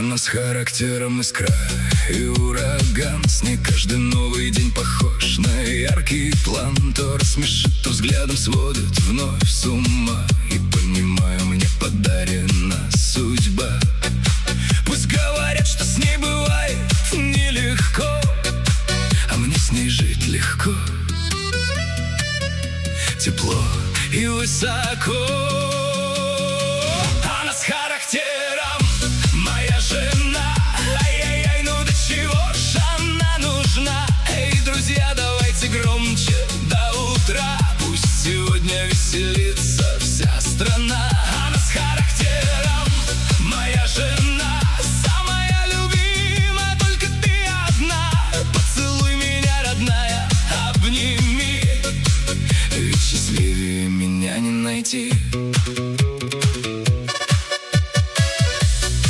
Она с характером искра и ураган. С ней каждый новый день похож на яркий план. То рассмешит, то взглядом сводит вновь с ума. И понимаю, мне подарена судьба. Пусть говорят, что с ней бывает нелегко, а мне с ней жить легко, тепло и высоко.